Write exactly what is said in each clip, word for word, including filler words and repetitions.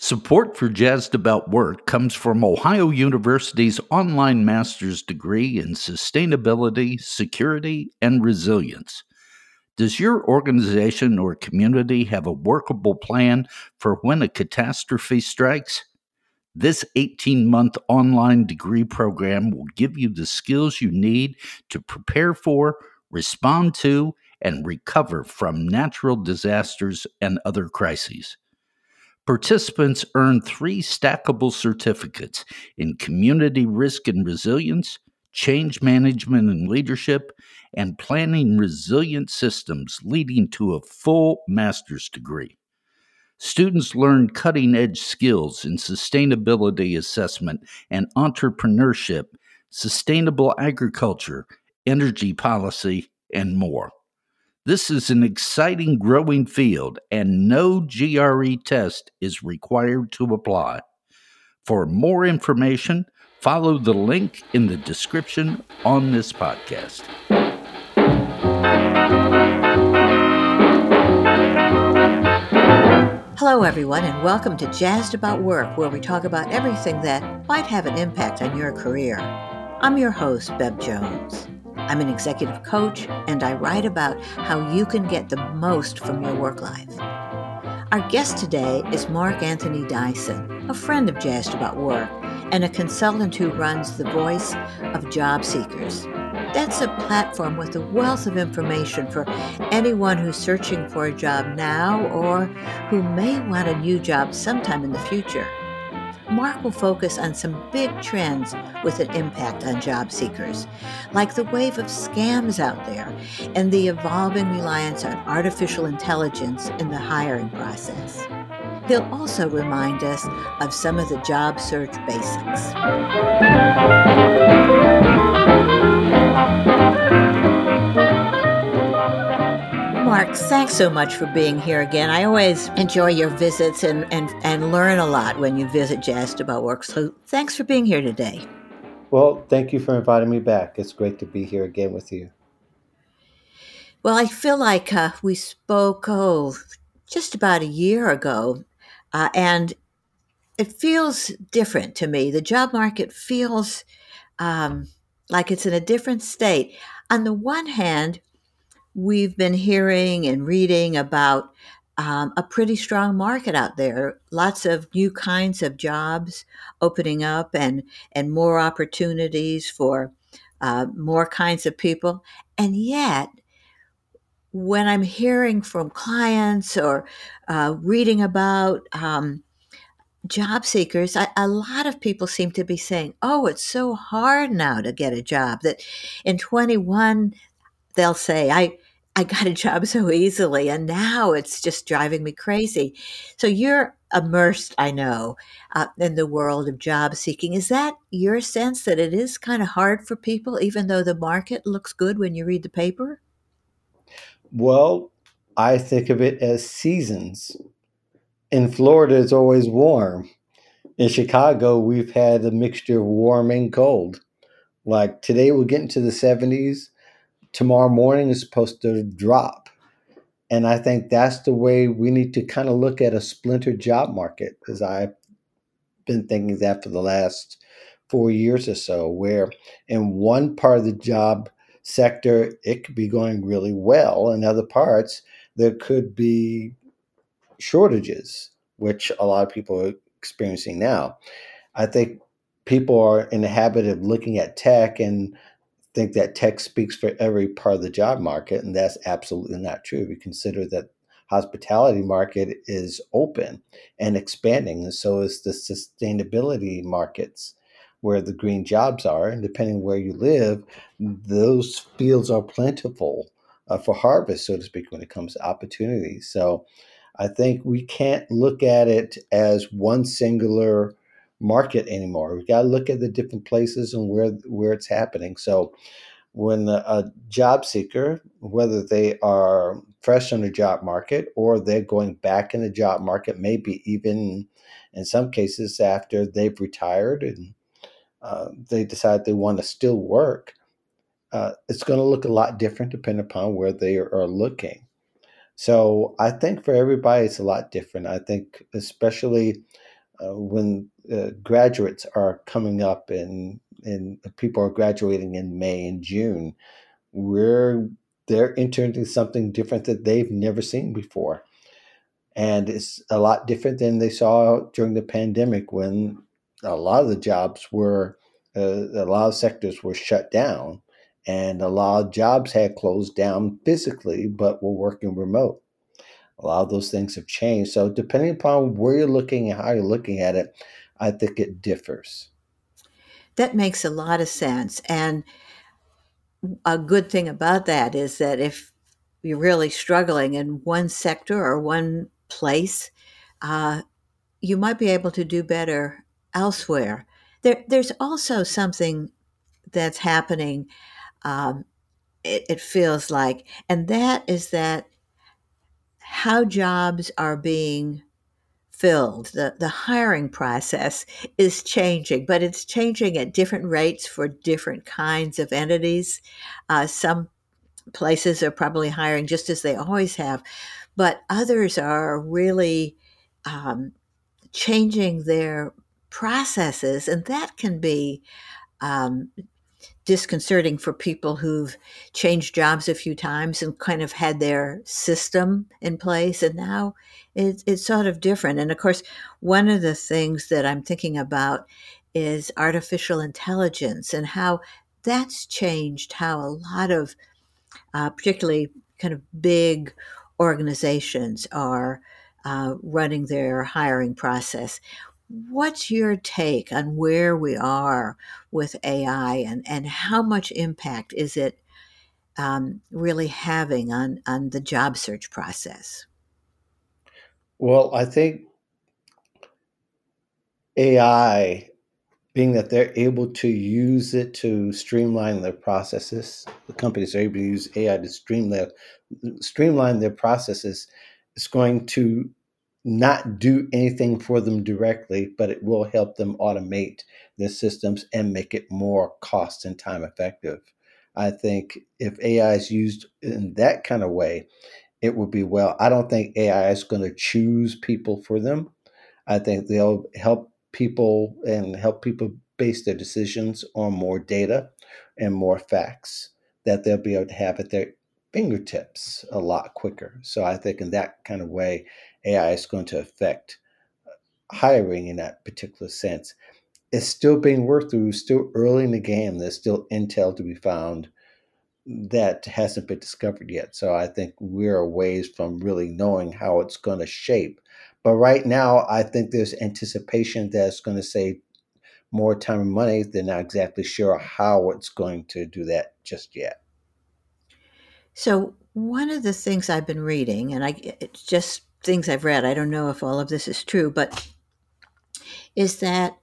Support for Jazzed About Work comes from Ohio University's online master's degree in sustainability, security, and resilience. Does your organization or community have a workable plan for when a catastrophe strikes? This eighteen-month online degree program will give you the skills you need to prepare for, respond to, and recover from natural disasters and other crises. Participants earn three stackable certificates in community risk and resilience, change management and leadership, and planning resilient systems, leading to a full master's degree. Students learn cutting edge skills in sustainability assessment and entrepreneurship, sustainable agriculture, energy policy, and more. This is an exciting growing field, and no G R E test is required to apply. For more information, follow the link in the description on this podcast. Hello, everyone, and welcome to Jazzed About Work, where we talk about everything that might have an impact on your career. I'm your host, Bev Jones. I'm an executive coach, and I write about how you can get the most from your work life. Our guest today is Mark Anthony Dyson, a friend of Jazzed About Work, and a consultant who runs the Voice of Job Seekers. That's a platform with a wealth of information for anyone who's searching for a job now or who may want a new job sometime in the future. Mark will focus on some big trends with an impact on job seekers, like the wave of scams out there and the evolving reliance on artificial intelligence in the hiring process. He'll also remind us of some of the job search basics. Mark, thanks so much for being here again. I always enjoy your visits and, and, and learn a lot when you visit Jazzed About Work. So thanks for being here today. Well, thank you for inviting me back. It's great to be here again with you. Well, I feel like uh, we spoke, oh, just about a year ago, uh, and it feels different to me. The job market feels um, like it's in a different state. On the one hand, we've been hearing and reading about um, a pretty strong market out there, lots of new kinds of jobs opening up and, and more opportunities for uh, more kinds of people. And yet, when I'm hearing from clients or uh, reading about um, job seekers, I, a lot of people seem to be saying, oh, it's so hard now to get a job, that in twenty-one, they'll say, I, I got a job so easily, and now it's just driving me crazy. So you're immersed, I know, uh, in the world of job seeking. Is that your sense that it is kind of hard for people, even though the market looks good when you read the paper? Well, I think of it as seasons. In Florida, it's always warm. In Chicago, we've had a mixture of warm and cold. Like today, we're getting to the seventies. Tomorrow morning is supposed to drop. And I think that's the way we need to kind of look at a splintered job market, as I've been thinking that for the last four years or so, where in one part of the job sector, it could be going really well. In other parts, there could be shortages, which a lot of people are experiencing now. I think people are in the habit of looking at tech and think that tech speaks for every part of the job market, and that's absolutely not true. We consider that hospitality market is open and expanding, and so is the sustainability markets where the green jobs are. And depending where you live, those fields are plentiful uh, for harvest, so to speak, when it comes to opportunities. So I think we can't look at it as one singular market anymore. We've got to look at the different places and where where it's happening. So when a, a job seeker, whether they are fresh on the job market or they're going back in the job market, maybe even in some cases after they've retired and uh, they decide they want to still work, uh, it's going to look a lot different depending upon where they are looking. So I think for everybody, it's a lot different. I think especially Uh, when uh, graduates are coming up and and people are graduating in May and June, where they're entering something different that they've never seen before. And it's a lot different than they saw during the pandemic when a lot of the jobs were, uh, a lot of sectors were shut down and a lot of jobs had closed down physically but were working remote. A lot of those things have changed. So, depending upon where you're looking and how you're looking at it, I think it differs. That makes a lot of sense. And a good thing about that is that if you're really struggling in one sector or one place, uh, you might be able to do better elsewhere. There, there's also something that's happening, um, it, it feels like, and that is that how jobs are being filled, the, the hiring process is changing, but it's changing at different rates for different kinds of entities. Uh, some places are probably hiring just as they always have, but others are really um, changing their processes, and that can be um, disconcerting for people who've changed jobs a few times and kind of had their system in place, and now it's, it's sort of different. And of course, one of the things that I'm thinking about is artificial intelligence and how that's changed how a lot of uh, particularly kind of big organizations are uh, running their hiring process. What's your take on where we are with A I, and, and how much impact is it um, really having on, on the job search process? Well, I think A I, being that they're able to use it to streamline their processes, the companies are able to use A I to stream their, streamline their processes, is going to not do anything for them directly, but it will help them automate their systems and make it more cost and time effective. I think if A I is used in that kind of way, it will be well. I don't think A I is going to choose people for them. I think they'll help people and help people base their decisions on more data and more facts that they'll be able to have at their fingertips a lot quicker. So I think in that kind of way, A I is going to affect hiring in that particular sense. It's still being worked through, still early in the game. There's still intel to be found that hasn't been discovered yet. So I think we're a ways from really knowing how it's going to shape. But right now, I think there's anticipation that it's going to save more time and money. They're not exactly sure how it's going to do that just yet. So, one of the things I've been reading, and I, it's just things I've read, I don't know if all of this is true, but is that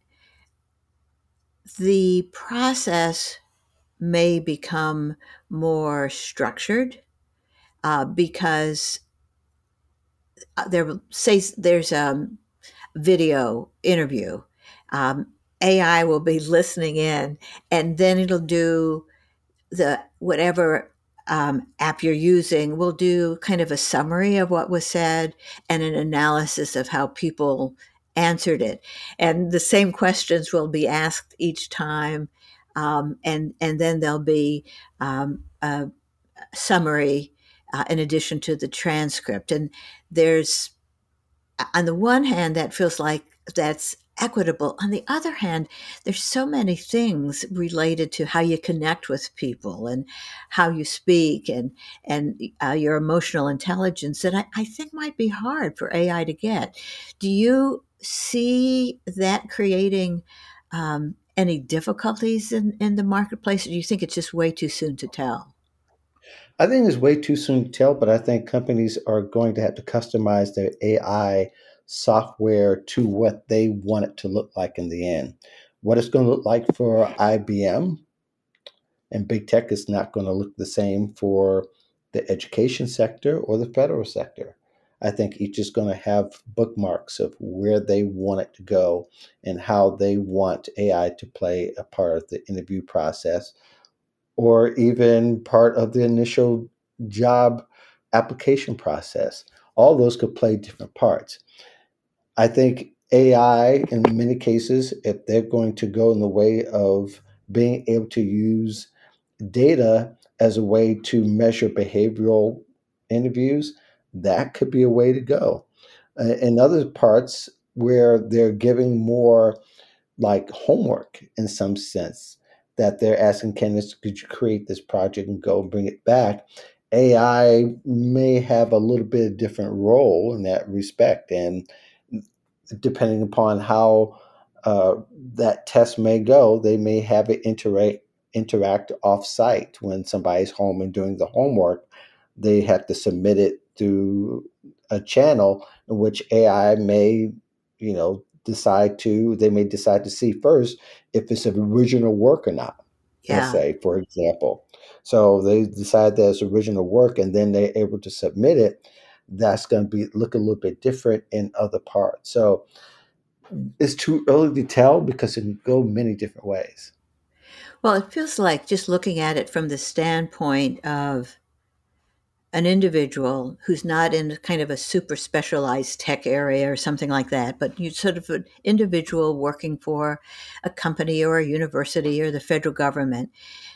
the process may become more structured uh, because uh, there say there's a video interview. Um, A I will be listening in, and then it'll do the whatever um, app you're using will do kind of a summary of what was said and an analysis of how people answered it. And the same questions will be asked each time, um, and and then there'll be um, a summary uh, in addition to the transcript. And there's on the one hand, that feels like that's equitable. On the other hand, there's so many things related to how you connect with people and how you speak and and uh, your emotional intelligence that I, I think might be hard for A I to get. Do you see that creating um, any difficulties in, in the marketplace, or do you think it's just way too soon to tell? I think it's way too soon to tell, but I think companies are going to have to customize their A I software to what they want it to look like in the end. What it's going to look like for I B M and big tech is not going to look the same for the education sector or the federal sector. I think each is going to have bookmarks of where they want it to go and how they want A I to play a part of the interview process or even part of the initial job application process. All those could play different parts. I think A I, in many cases, if they're going to go in the way of being able to use data as a way to measure behavioral interviews, that could be a way to go. Uh, in other parts where they're giving more like homework in some sense, that they're asking candidates, could you create this project and go bring it back? A I may have a little bit of different role in that respect. And depending upon how uh, that test may go, they may have it interact interact off site when somebody's home and doing the homework. They have to submit it through a channel in which A I may, you know, decide to, they may decide to see first if it's an original work or not, let's Yeah. say, for example. So they decide that it's original work and then they're able to submit it. That's going to be look a little bit different in other parts. So it's too early to tell because it can go many different ways. Well, it feels like just looking at it from the standpoint of an individual who's not in kind of a super specialized tech area or something like that, but you sort of an individual working for a company or a university or the federal government.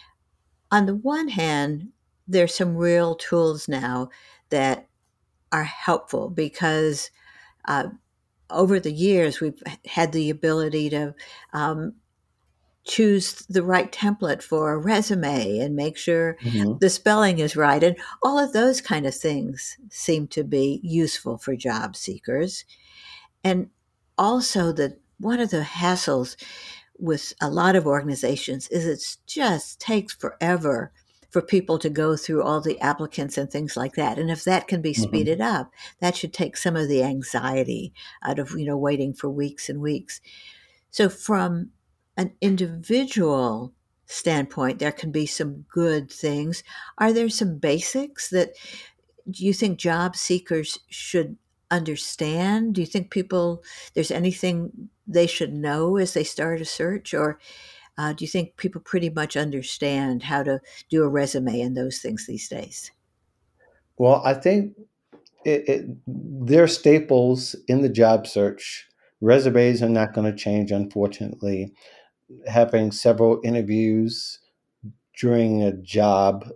On the one hand, there's some real tools now that are helpful because uh, over the years we've had the ability to um, choose the right template for a resume and make sure Mhm. the spelling is right. And all of those kind of things seem to be useful for job seekers. And also, that one of the hassles with a lot of organizations is it just takes forever for people to go through all the applicants and things like that. And if that can be Mhm. speeded up, that should take some of the anxiety out of, you know, waiting for weeks and weeks. So, from an individual standpoint, there can be some good things. Are there some basics that do you think job seekers should understand? Do you think people, there's anything they should know as they start a search? Or uh, do you think people pretty much understand how to do a resume and those things these days? Well, I think it, it they're staples in the job search. Resumes are not going to change, unfortunately. Having several interviews during a job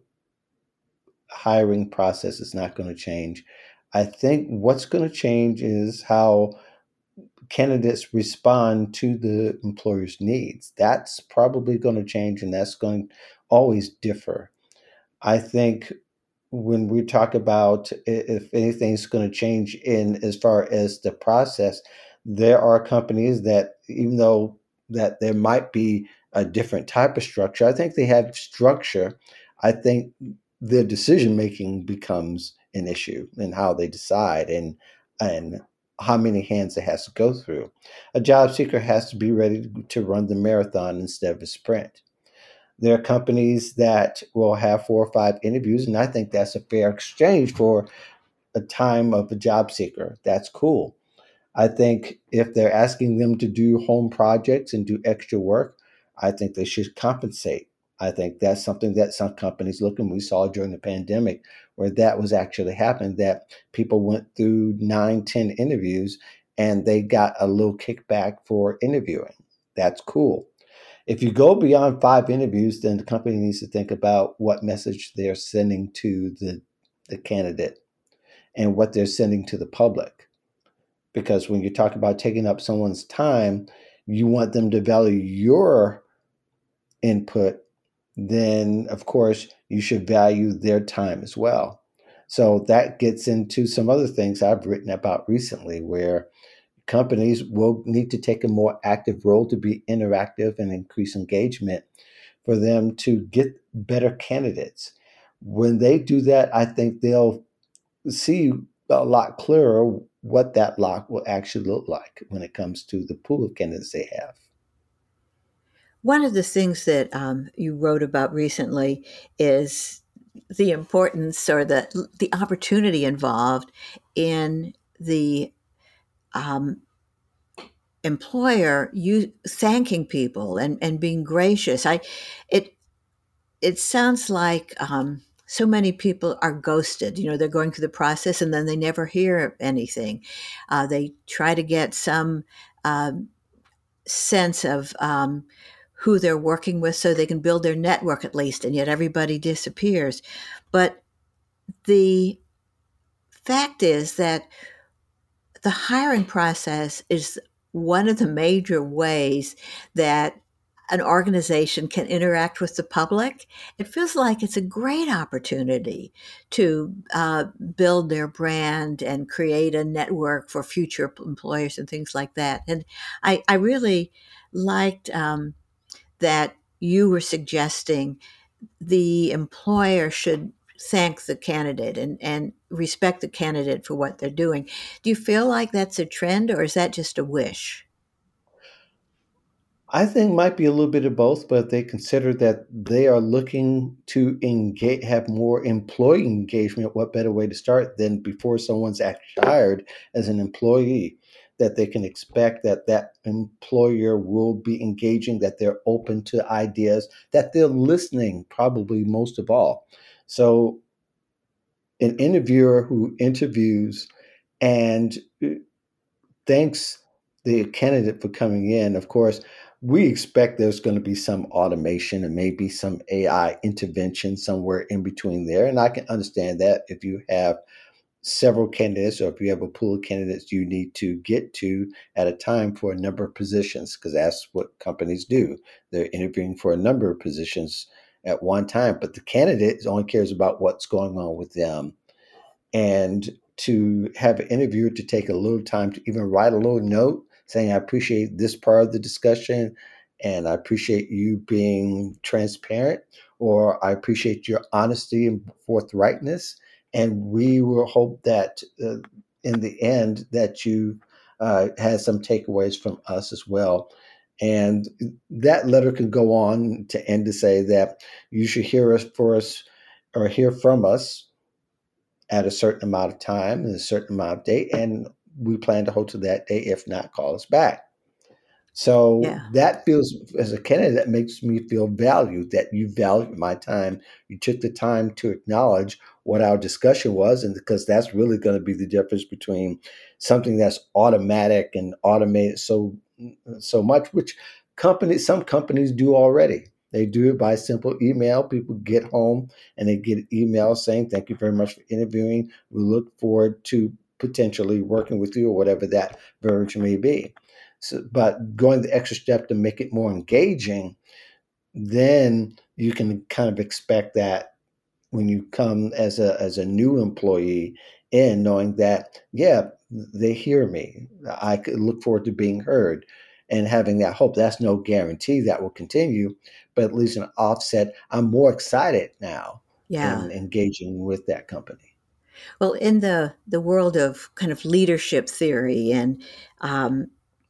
hiring process is not going to change. I think what's going to change is how candidates respond to the employer's needs. That's probably going to change and that's going to always differ. I think when we talk about if anything's going to change in as far as the process, there are companies that even though that there might be a different type of structure, I think they have structure. I think their decision making becomes an issue in how they decide and and how many hands it has to go through. A job seeker has to be ready to run the marathon instead of a sprint. There are companies that will have four or five interviews, and I think that's a fair exchange for a time of a job seeker. That's cool. I think if they're asking them to do home projects and do extra work, I think they should compensate. I think that's something that some companies look and we saw during the pandemic where that was actually happening, that people went through nine, ten interviews and they got a little kickback for interviewing. That's cool. If you go beyond five interviews, then the company needs to think about what message they're sending to the, the candidate and what they're sending to the public. Because when you talk about taking up someone's time, you want them to value your input, then of course you should value their time as well. So that gets into some other things I've written about recently where companies will need to take a more active role to be interactive and increase engagement for them to get better candidates. When they do that, I think they'll see a lot clearer what that lock will actually look like when it comes to the pool of candidates they have. One of the things that um, you wrote about recently is the importance or the the opportunity involved in the um, employer you thanking people and, and being gracious. I it it sounds like um, so many people are ghosted. You know, they're going through the process and then they never hear anything. Uh, they try to get some um, sense of um, who they're working with so they can build their network at least, and yet everybody disappears. But the fact is that the hiring process is one of the major ways that an organization can interact with the public. It feels like it's a great opportunity to uh, build their brand and create a network for future employers and things like that. And I, I really liked um, that you were suggesting the employer should thank the candidate and, and respect the candidate for what they're doing. Do you feel like that's a trend, or is that just a wish? I think might be a little bit of both, but they consider that they are looking to engage, have more employee engagement. What better way to start than before someone's actually hired as an employee? That they can expect that that employer will be engaging, that they're open to ideas, that they're listening, probably most of all. So, an interviewer who interviews and thanks the candidate for coming in. Of course, we expect there's going to be some automation and maybe some A I intervention somewhere in between there. And I can understand that if you have several candidates or if you have a pool of candidates you need to get to at a time for a number of positions, because that's what companies do. They're interviewing for a number of positions at one time, but the candidate only cares about what's going on with them. And to have an interviewer to take a little time to even write a little note saying, I appreciate this part of the discussion and I appreciate you being transparent, or I appreciate your honesty and forthrightness. And we will hope that uh, in the end that you uh, had some takeaways from us as well. And that letter can go on to end to say that you should hear us for us or hear from us at a certain amount of time and a certain amount of date, and we plan to hold to that day. If not, call us back. So Yeah. that feels, as a candidate, that makes me feel valued, that you valued my time. You took the time to acknowledge what our discussion was, and because that's really going to be the difference between something that's automatic and automated so so much, which companies, some companies do already. They do it by simple email. People get home and they get email saying, thank you very much for interviewing. We look forward to potentially working with you, or whatever that verbiage may be. So, but going the extra step to make it more engaging, then you can kind of expect that when you come as a as a new employee in, knowing that, yeah, they hear me. I could look forward to being heard and having that hope. That's no guarantee that will continue, but at least an offset. I'm more excited now Yeah. in engaging with that company. Well, in the the world of kind of leadership theory and um,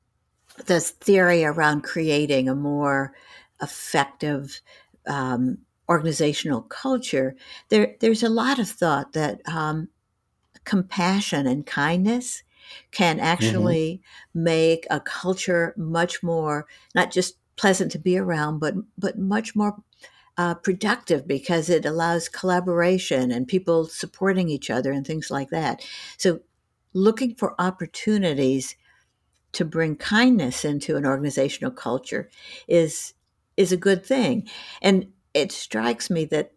the theory around creating a more effective um, organizational culture, there there's a lot of thought that um, compassion and kindness can Hmm. actually make a culture much more not just pleasant to be around, but but much more uh, productive because it allows collaboration and people supporting each other and things like that. So, looking for opportunities to bring kindness into an organizational culture is is a good thing. And it strikes me that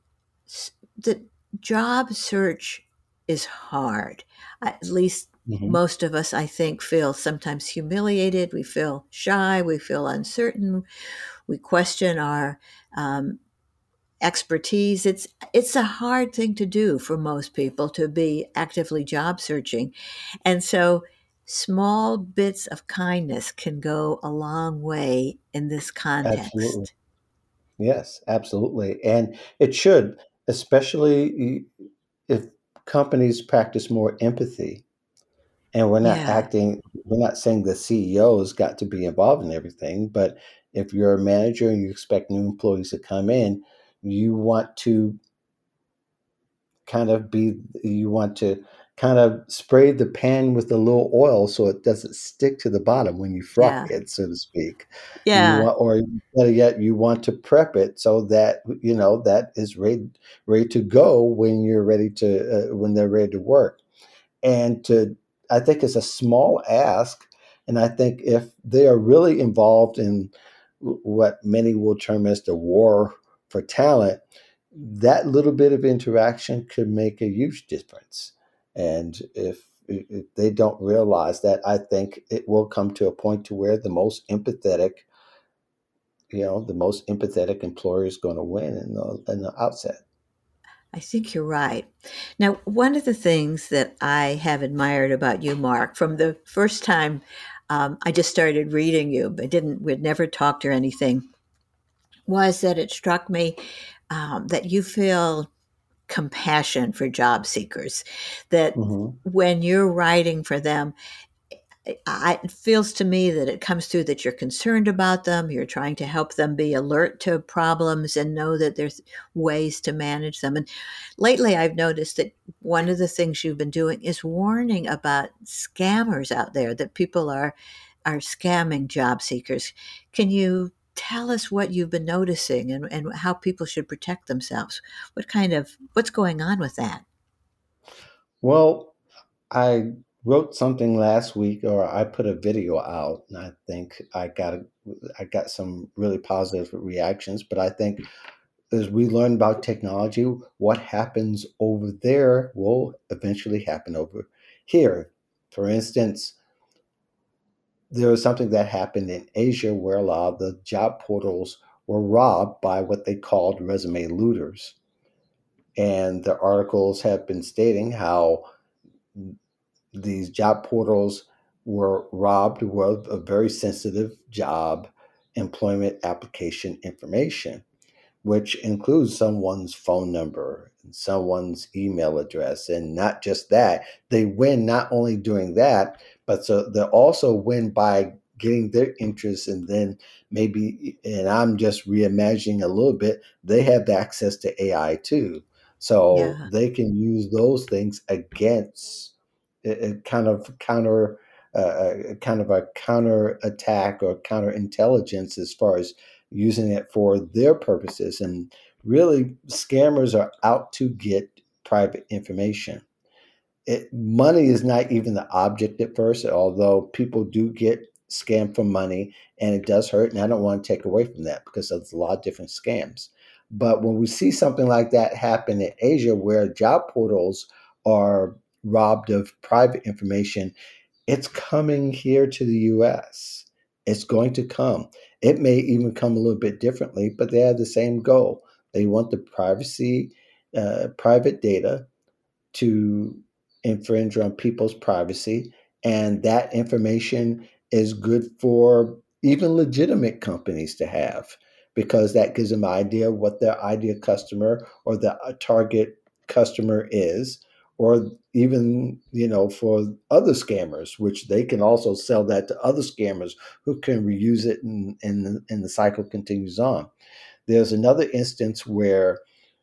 the job search is hard. At least Hmm. most of us, I think, feel sometimes humiliated. We feel shy. We feel uncertain. We question our um, expertise. It's it's a hard thing to do for most people to be actively job searching. And so small bits of kindness can go a long way in this Absolutely. context. Yes, absolutely. And it should, especially if companies practice more empathy. And we're not Yeah. acting, we're not saying the C E O's got to be involved in everything, but if you're a manager and you expect new employees to come in, you want to kind of be, you want to kind of spray the pan with a little oil so it doesn't stick to the bottom when you fry Yeah. it, so to speak. You Yeah. want, or better yet, you want to prep it so that, you know, that is ready, ready to go when you're ready to, uh, when they're ready to work. And to, I think it's a small ask And I think if they are really involved in what many will term as the war for talent, that little bit of interaction could make a huge difference. And if, if they don't realize that, I think it will come to a point to where the most empathetic, you know, the most empathetic employer is going to win in the, in the outset. I think you're right. Now, one of the things that I have admired about you, Mark, from the first time um, I just started reading you, but didn't, we'd never talked or anything, was that it struck me um, that you feel compassion for job seekers, that Mm-hmm. when you're writing for them, I, it feels to me that it comes through that you're concerned about them. You're trying to help them be alert to problems and know that there's ways to manage them. And lately, I've noticed that one of the things you've been doing is warning about scammers out there, that people are are scamming job seekers. Can you tell us what you've been noticing and, and how people should protect themselves? What kind of what's going on with that? Well, I wrote something last week, or I put a video out, and I think I got I got some really positive reactions. But I think as we learn about technology, what happens over there will eventually happen over here. For instance, there was something that happened in Asia where a lot of the job portals were robbed by what they called resume looters. And the articles have been stating how these job portals were robbed of a very sensitive job employment application information, which includes someone's phone number and someone's email address. And not just that, they win not only doing that, but so they also win by getting their interests. And then maybe, and I'm just reimagining a little bit, they have access to A I too. So Yeah, they can use those things against a, a kind of counter, uh, a kind of a counter attack or counter intelligence as far as using it for their purposes. And really, scammers are out to get private information. It, money is not even the object at first, although people do get scammed for money and it does hurt. And I don't want to take away from that because there's a lot of different scams. But when we see something like that happen in Asia where job portals are robbed of private information, it's coming here to the U S. It's going to come. It may even come a little bit differently, but they have the same goal. They want the privacy, uh, private data to infringe on people's privacy. And that information is good for even legitimate companies to have because that gives them an idea of what their ideal customer or the uh, target customer is, or even, you know, for other scammers, which they can also sell that to other scammers who can reuse it, and, and, and the cycle continues on. There's another instance where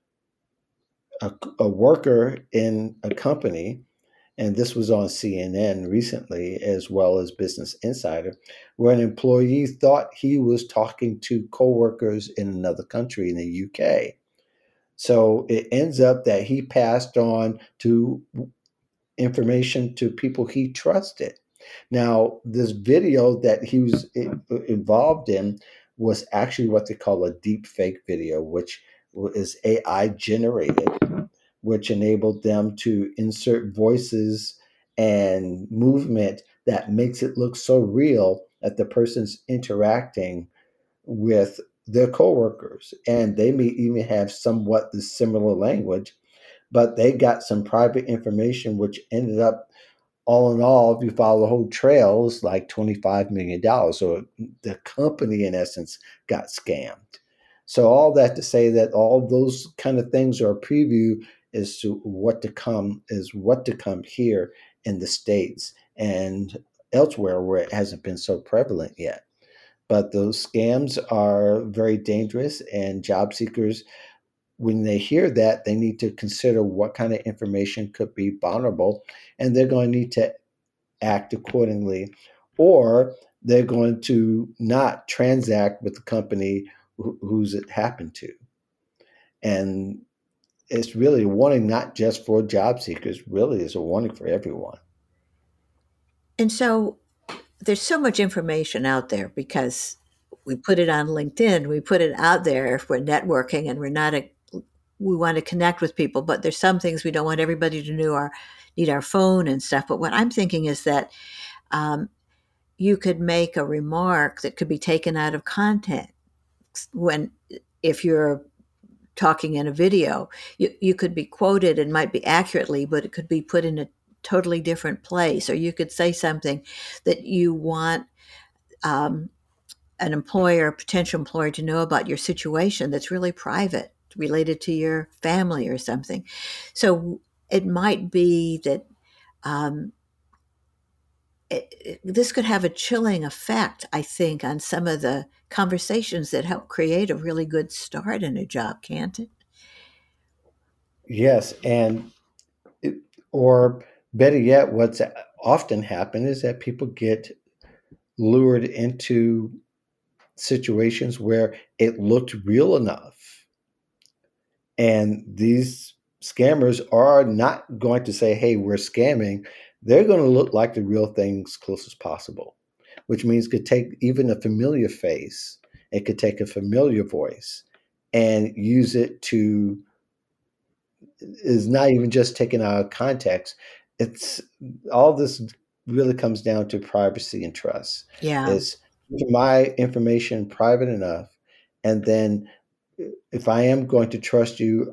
a, a worker in a company, and this was on C N N recently, as well as Business Insider, where an employee thought he was talking to coworkers in another country in the U K. So it ends up that he passed on to information to people he trusted. Now, this video that he was involved in was actually what they call a deep fake video, which is A I generated, which enabled them to insert voices and movement that makes it look so real that the person's interacting with their coworkers. And they may even have somewhat the similar language, but they got some private information, which ended up, all in all, if you follow the whole trail, is like twenty-five million dollars. So the company, in essence, got scammed. So all that to say that all those kind of things are a preview as to what to come, is what to come here in the States and elsewhere where it hasn't been so prevalent yet. But those scams are very dangerous, and job seekers, when they hear that, they need to consider what kind of information could be vulnerable, and they're going to need to act accordingly, or they're going to not transact with the company wh- who's it happened to. And it's really a warning, not just for job seekers, really is a warning for everyone. and so there's so much information out there because we put it on LinkedIn, we put it out there if we're networking and we're not a, we want to connect with people, but there's some things we don't want everybody to know our need our phone and stuff. But what I'm thinking is that um, you could make a remark that could be taken out of context when if you're talking in a video, you, you could be quoted and might be accurately, but it could be put in a totally different place, or you could say something that you want um, an employer, potential employer, to know about your situation that's really private, related to your family or something. So it might be that um, it, it, this could have a chilling effect, I think, on some of the conversations that help create a really good start in a job, can't it? Yes, and it, or better yet, what's often happened is that people get lured into situations where it looked real enough. And these scammers are not going to say, hey, we're scamming. They're going to look like the real thing as close as possible, which means it could take even a familiar face, it could take a familiar voice and use it to, is not even just taken out of context. It's all this really comes down to privacy and trust. Yeah. Is my information private enough? And then if I am going to trust you,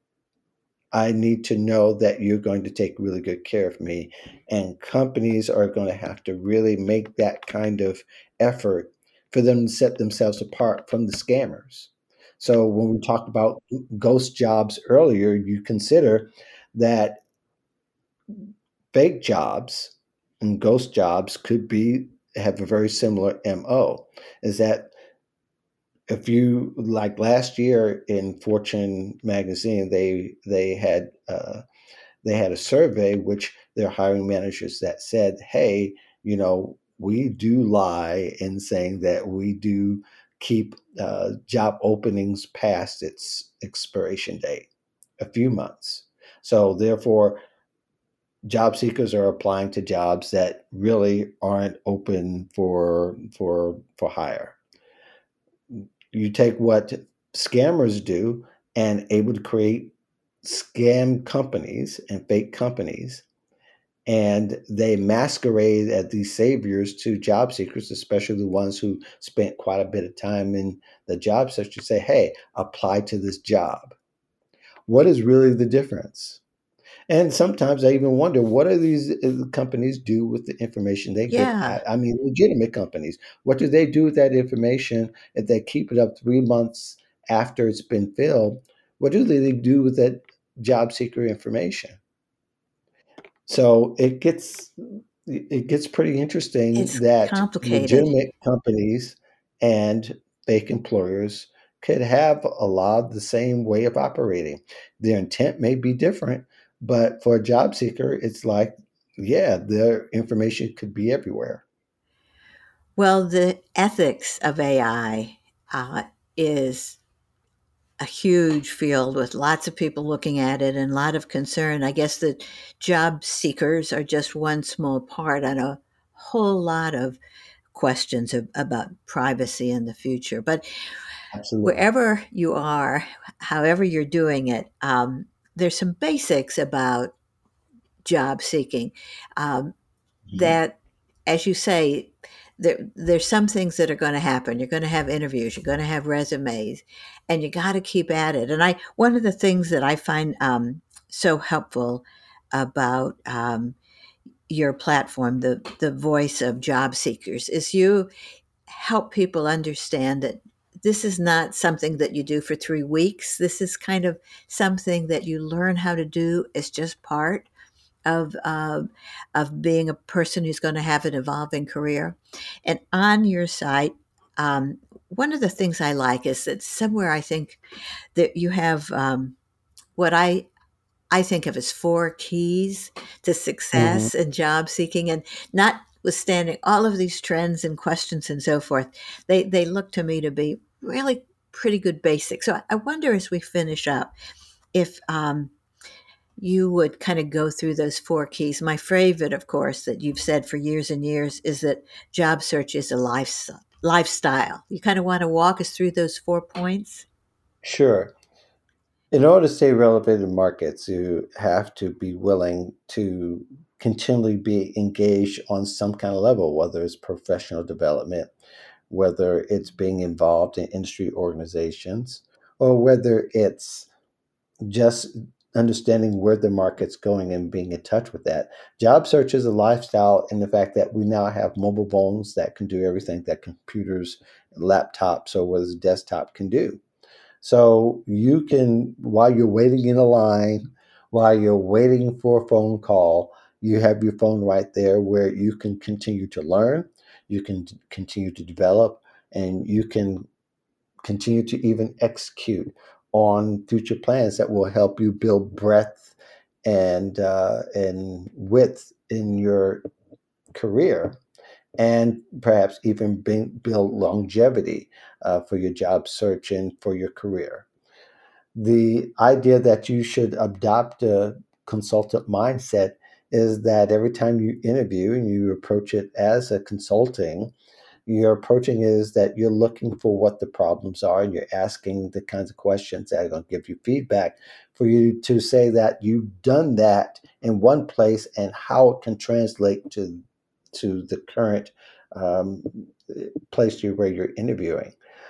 I need to know that you're going to take really good care of me. And companies are going to have to really make that kind of effort for them to set themselves apart from the scammers. So when we talked about ghost jobs earlier, you consider that fake jobs and ghost jobs could be have a very similar M O. Is that if you like last year in Fortune magazine, they they had uh, they had a survey which their hiring managers that said, hey, you know, we do lie in saying that we do keep uh, job openings past its expiration date, a few months. So therefore, job seekers are applying to jobs that really aren't open for for for hire. You take what scammers do and able to create scam companies and fake companies, and they masquerade as these saviors to job seekers, especially the ones who spent quite a bit of time in the job search, to say, hey, apply to this job. What is really the difference? And sometimes I even wonder, what do these uh, companies do with the information they get? Yeah. I, I mean, legitimate companies. What do they do with that information if they keep it up three months after it's been filled? What do they do with that job seeker information? So it gets it gets pretty interesting It's that complicated. legitimate companies and fake employers could have a lot of the same way of operating. Their intent may be different, but for a job seeker, it's like, yeah, their information could be everywhere. Well, the ethics of A I uh, is a huge field with lots of people looking at it and a lot of concern. I guess that job seekers are just one small part on a whole lot of questions of, about privacy in the future. But Absolutely. wherever you are, however you're doing it, um, there's some basics about job seeking um, Mhm. that, as you say, there, there's some things that are going to happen. You're going to have interviews, you're going to have resumes, and you got to keep at it. And I, one of the things that I find um, so helpful about um, your platform, the the voice of job seekers, is you help people understand that this is not something that you do for three weeks. This is kind of something that you learn how to do as just part of uh, of being a person who's going to have an evolving career. And on your site, um, one of the things I like is that somewhere I think that you have um, what I I think of as four keys to Mhm. success in job seeking, and notwithstanding all of these trends and questions and so forth, they they look to me to be really pretty good basics. So I wonder as we finish up if um, you would kind of go through those four keys. My favorite, of course, that you've said for years and years is that job search is a lifestyle. Lifestyle. You kind of want to walk us through those four points? Sure. In order to stay relevant in markets, you have to be willing to continually be engaged on some kind of level, whether it's professional development, whether it's being involved in industry organizations, or whether it's just understanding where the market's going and being in touch with that. Job search is a lifestyle in the fact that we now have mobile phones that can do everything that computers, laptops, or whether it's desktop can do. So you can, while you're waiting in a line, while you're waiting for a phone call, you have your phone right there where you can continue to learn, you can t- continue to develop, and you can continue to even execute on future plans that will help you build breadth and uh, and width in your career, and perhaps even bring, build longevity uh, for your job search and for your career. The idea that you should adopt a consultant mindset is that every time you interview and you approach it as a consulting, your approaching is that you're looking for what the problems are and you're asking the kinds of questions that are going to give you feedback for you to say that you've done that in one place and how it can translate to to the current um, place you where you're interviewing.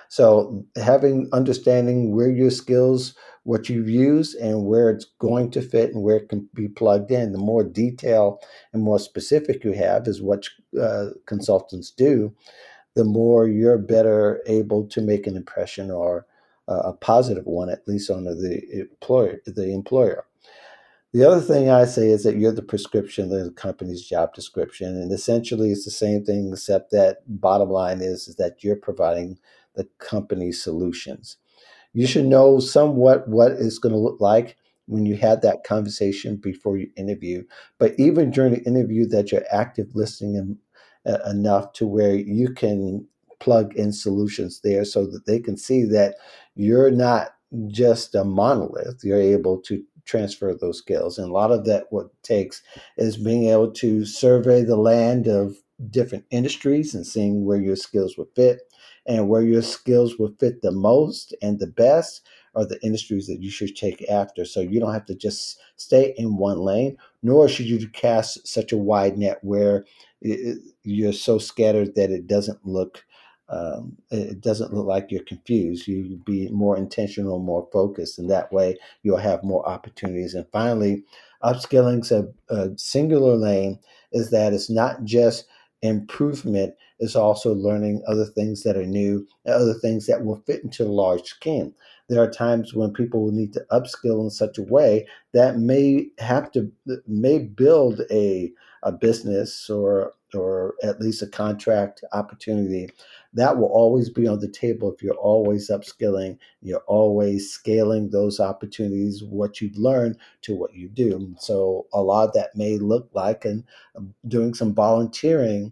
So having understanding where your skills, what you've used, and where it's going to fit and where it can be plugged in. The more detail and more specific you have is what uh, consultants do, the more you're better able to make an impression or uh, a positive one, at least on the employer. The employer. The other thing I say is that you're the prescription of the company's job description, and essentially it's the same thing, except that bottom line is, is that you're providing the company's solutions. You should know somewhat what it's going to look like when you have that conversation before you interview. But even during the interview, that you're active listening and, uh, enough to where you can plug in solutions there so that they can see that you're not just a monolith. You're able to transfer those skills. And a lot of that what it takes is being able to survey the land of different industries and seeing where your skills would fit, and where your skills will fit the most and the best are the industries that you should take after. So you don't have to just stay in one lane, nor should you cast such a wide net where it, you're so scattered that it doesn't look um, it doesn't look like you're confused. You be more intentional, more focused, and that way you'll have more opportunities. And finally, upskilling's a, a singular lane is that it's not just improvement, is also learning other things that are new, and other things that will fit into a large scheme. There are times when people will need to upskill in such a way that may have to may build a a business or or at least a contract opportunity. That will always be on the table if you're always upskilling, you're always scaling those opportunities, what you've learned to what you do. So a lot of that may look like and doing some volunteering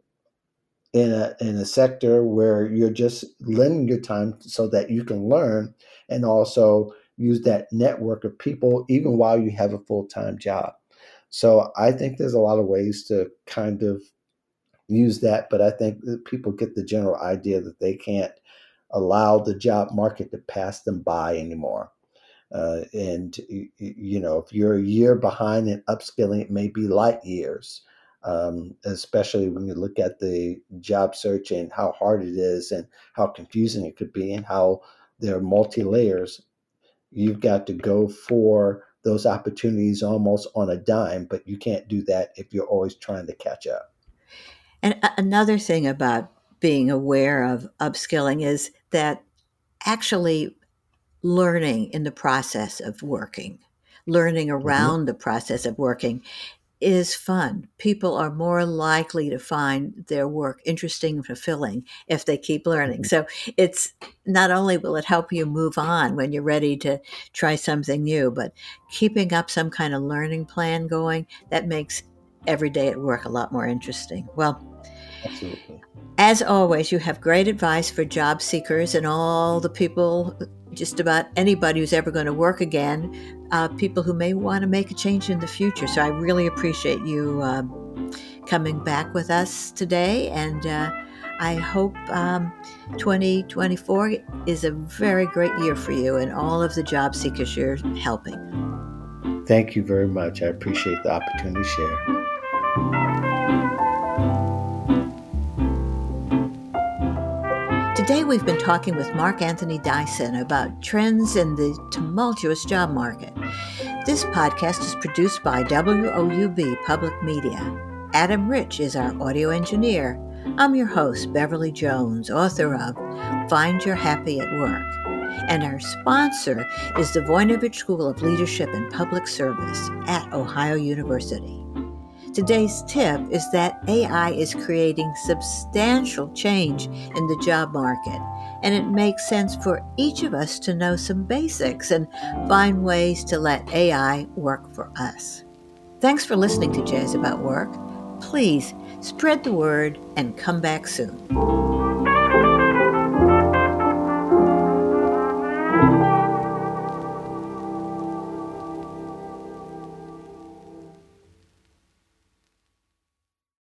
in a in a sector where you're just lending your time so that you can learn and also use that network of people even while you have a full-time job. So I think there's a lot of ways to kind of use that, but I think that people get the general idea that they can't allow the job market to pass them by anymore. Uh, and you know, if you're a year behind in upskilling, it may be light years. Um, especially when you look at the job search and how hard it is, and how confusing it could be, and how there are multi layers. You've got to go for those opportunities almost on a dime, but you can't do that if you're always trying to catch up. And a- another thing about being aware of upskilling is that actually learning in the process of working, learning Mhm. around the process of working is fun. People are more likely to find their work interesting and fulfilling if they keep learning. So it's not only will it help you move on when you're ready to try something new, but keeping up some kind of learning plan going, that makes every day at work a lot more interesting. Well, Absolutely. as always, you have great advice for job seekers and all the people just about anybody who's ever going to work again, uh, people who may want to make a change in the future. So I really appreciate you um, coming back with us today, and uh, I hope um, twenty twenty-four is a very great year for you and all of the job seekers you're helping. Thank you very much. I appreciate the opportunity to share. Today we've been talking with Mark Anthony Dyson about trends in the tumultuous job market. This podcast is produced by W O U B Public Media. Adam Rich is our audio engineer. I'm your host, Beverly Jones, author of Find Your Happy at Work. And our sponsor is the Voinovich School of Leadership and Public Service at Ohio University. Today's tip is that A I is creating substantial change in the job market, and it makes sense for each of us to know some basics and find ways to let A I work for us. Thanks for listening to Jazz About Work. Please spread the word and come back soon.